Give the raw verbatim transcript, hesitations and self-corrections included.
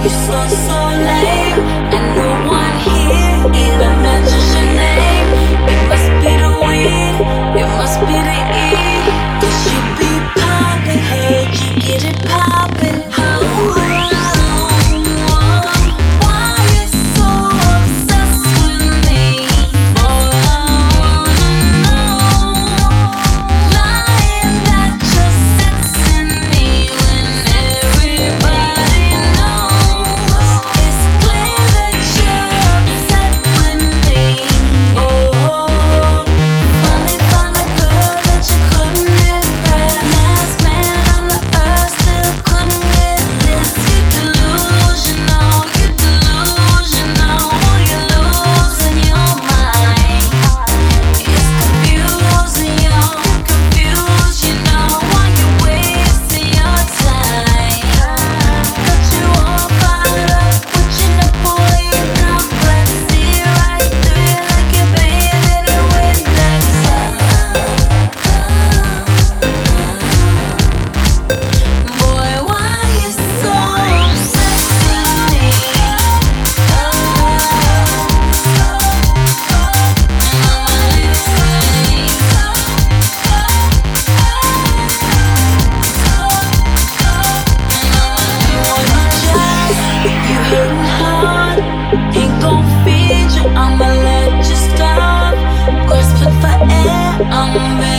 so, so lame, and no one here even mentions your name. It must be the weed, it must be the E, 'cause you be poppin', heard you get it poppin'. Why you so obsessed with me? Boy, I wanna know. Lying that you're sexing me when everybody knows. It's clear that you're upset with me. Oh, finally found a girl that you couldn't impress. Last man on the earth still couldn't get this. You're delusional, you're delusional. You're losing your mind. It's confusing, you're confused. You know why you're wasting your time. Got you all fired up with your Napoleon complex. See right through you like you're bathing it with that sun. Boy, why you so obsessed with me? You hurting hard, ain't gon' feed you, I'ma let you starve. Grasping for air, I'm